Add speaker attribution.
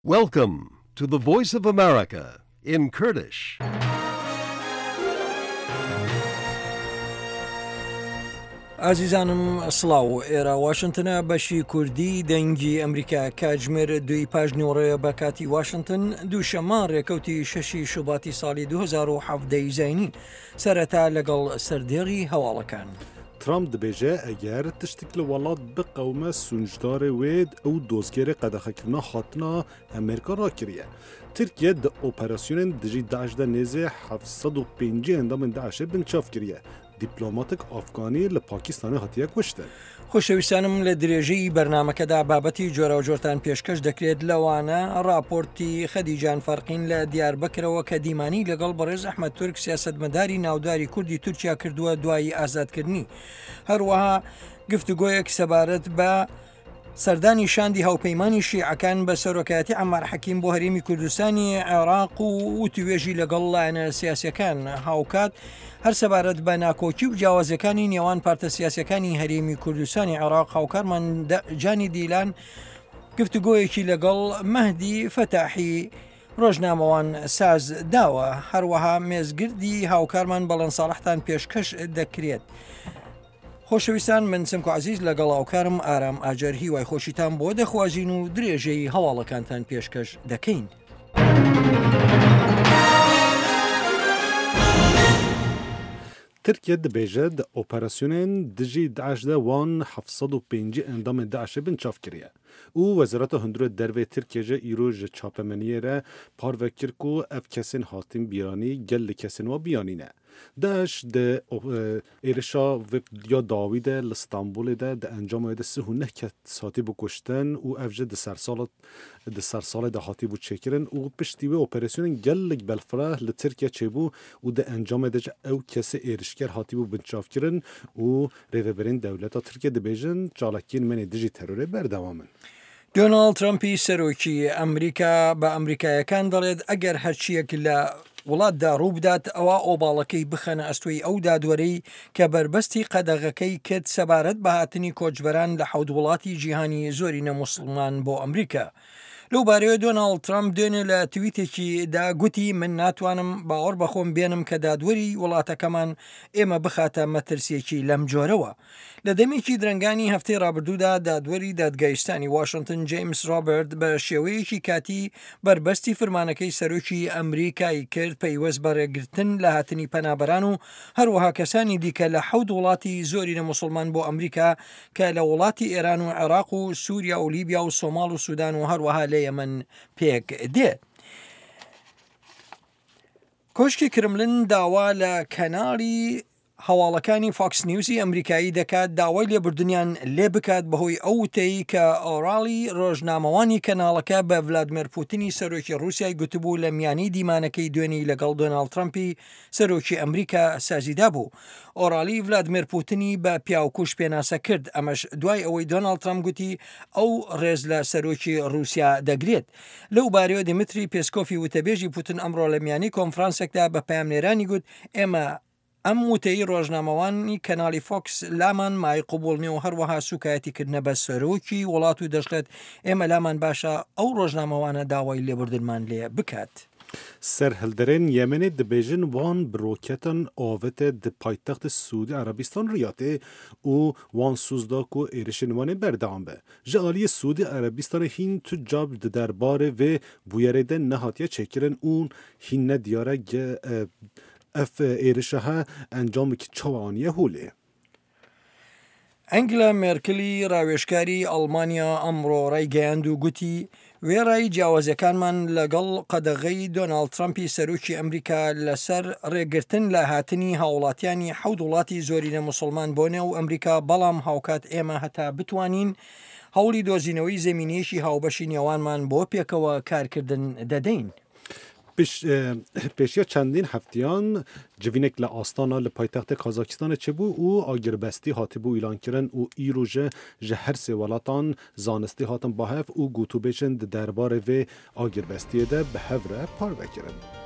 Speaker 1: Welcome to the Voice of America in Kurdish.
Speaker 2: ئازیزانم سڵاو ئێرە واشنگتنە بەشی کوردی دەنگی ئەمریکا کاتژمێر دوی پاژنیوەڕێ بە کاتی واشنگتن دووشەممان ڕێکەوتی 6 شوباتی ساڵی 2017 دەیزینی سەرەتا لەگەڵ سەردێڕی هەواڵەکان.
Speaker 3: ترامپ دەبێژە ئەگەر تشتێک لە وڵات بقەومە سونجدارێ وێد ئەو دۆزگێرە قەدەخەکردنا هاتنا ئەمریکا ڕاکردە. ترکیە دە ئۆپەراسیۆنên dijî Daişda nêzê 705 endamên Daişê binçav kiriye. دیپلۆماتێک ئافغانی لە پاکستانی هاتیە کوشتە.
Speaker 2: خۆشەویستانم لە درێژەی بەرنمەکەدا بابەتی جۆرە و جۆرتان پێشکەش دەکرێت لەوانە راپۆرتی خەدیجان فەرقین لە دیاربەکرەوە کە دیمانی لەگەڵ بەڕێز ئەحمەد تورک سیاسەتمەداری ناوداری کوردی تورکیا کردووە دوای ئازادکردنی. هەروەها گفتوگۆیەک سەبارەت بە سەردانی شاندی هاوپەیمانی شیعەکان بە سەرۆکایەتی عەمار حەکیم بۆ هەرێمی کوردستانی عێراق و وتوێژی لەگەڵ لایەنە سیاسیەکان هاوکات هەر سەبارەت بە ناکۆکی و جیاوازەکانی نێوان پارتە سیاسیەکانی هەرێمی کوردستانی عێراق هاوکارمان جانی دیلان گفتوگۆیەکی لەگەڵ مەهدی فەتاحی ڕۆژنامەوان ساز داوە. هەروەها مێزگردی هاوکارمان بەڵەن ساڵحتان پێشکەش دەکرێت. خۆشەویستان من سمکو عزیز لەگەڵ هاوکارم ئارام ئاجەر هیوای خۆشیتان بۆ دەخوازین و درێژەی هەواڵەکانتان پێشکەش دەکەین.
Speaker 3: ترکیە دەبێژە دە ئۆپەراسیۆنên dijî Daişda wan 705 endamên Daişê binçav kiriye. û Wezareta Hundirê Dervê Tirkiye îro ji çapemeniyê re parve kir ku ev kesên hatin bîranî gel li kesên wa biyanîne. Daeş di êrişa ya dawî de li Stenbolê de di encamê de 39 kes hatî bû kuştin û ev jî di sersalê de hatî bû çêkirin û piştî wê operasyonên gelek belfireh li Tirkiye çêbû û di encamê de ew kesê êrişker hatî bû binçavkirin û rêveberên dewleta Tirkiye dibêjin çalakiyên menê dijî terorê berdewam in.
Speaker 2: دۆناڵد ترامپی سەرۆکی ئەمریکا بە ئەمریکایەکان دەڵێت ئەگەر هەرچیەک لە وڵاتدا ڕوو بدات ئەوە ئۆباڵەکەی بخەنە ئەستۆی ئەو دادوەرەی کە بربەستی قەدەغەکەی کرد سەبارەت بە هاتنی کۆچبەران لە حەوت وڵاتی جیهانی زۆرینە موسڵمان بۆ ئەمریکا. لەو بارەوە دۆناڵد ترامپ دوێنێ لە تویتێکیدا گوتی من ناتوانم باوەڕ بەخۆم بێنم کە دادوەری وڵاتەکەمان ئێمە بخاتە مەترسیەکی لەم جۆرەوە. لە دەمێکی درنگانی هەفتەی ڕابردوودا دادوەری دادگایستانی واشنگتن جیمس رۆبرت بە شێوەیەکی کاتی بربەستی فرمانەکەی سەرۆکی ئەمریکای کرد پەیوەست بە ڕێگرتن لە هاتنی پەنابەران و هەروەها کەسانی دیکە لە حەوت وڵاتی زۆرینە موسڵمان بۆ ئەمریکا کە لە وڵاتی ئێران و عێراق و سووریا و لیبیا و سۆماڵ و سوودان و هەروەها لە یەمەن پێک دێت. کۆشکی کرملن داوا لە کەناڵی هەواڵەکانی فاکس نیوزی ئەمریکایی دەکات داوای لێبوردنیان لێ بکات بەهۆی ئەو وتەی کە ئۆراڵی ڕۆژنامەوانی کەناڵەکە بە ڤلادیمیر پوتینی سەرۆکی رووسیای گوتبوو لە میانی دیمانەکەی دوێنی لەگەڵ دۆناڵد ترامپی سەرۆکی ئەمریکا سازیدا بوو. ئۆراڵی ڤلادیمیر پوتینی بە پیاوکوش پێناسە کرد ئەمەش دوای ئەوەی دۆناڵد ترامپ گوتی ئەو ڕێز لە سەرۆکی رووسیا دەگرێت. لەو بارەوە دیمتری پێسکۆفی وتەبێژی پوتین ئەمڕۆ لە میانی کۆنفرانسێکدا بە پامنێرانی گوت ئێمە ئەم وتەی ڕۆژنامەوانی کەناڵی فۆکس لامان مای قوبوڵنی و هەروەها سوکایەتیکردنە بە سەرۆکی وڵات و دەشڵێت ئێمە لامان باشە ئەو ڕۆژنامەوانە داوای لێبوردنمان لێ بکات.
Speaker 3: سەرهەڵدەرێن یەمەنێ دەبێژن وان بڕۆکەتن ئاڤەتە di paytextê Sûdî Erebîstan riyatê û wan sûzdak û êrişên wanê berdewam be. Ji aliyê Sûdî Erebîstanê hîn tu cav di derbarê vê bûyerê de nehatiye çêkirin û hîn ne diyar e ev êrişe he encamekî çawa aniye holê.
Speaker 2: ئەنگلا مێرکلی ڕاوێژکاری ئەڵمانیا ئەمڕۆ ڕایگەیاند و گوتی وێڕای جیاوازەکانمان لەگەڵ قەدەغەی دۆناڵد ترامپی سەرۆکی ئەمریکا لەسەر ڕێگرتن لە هاتنی هاوڵاتیانی حەوت وڵاتی زۆرینە موسڵمان بۆ نێو ئەمریکا بەڵام هاوکات ئێمە هەتا بتوانین هەوڵی دۆزینەوەی زەمینەیەکی هاوبەشی نێوانمان بۆ پێکەوە کارکردن دەدەین.
Speaker 3: پێشیە چەندین هەفتیان civînek li astana li paytextê Kazakîstanê çêbû û agiribestî hatibû îlankirin û îro ji her sê welatan zanistî hatin bahev û gotûbêjin di derbarê vê agiribestiyê de bi hev re parvekirin.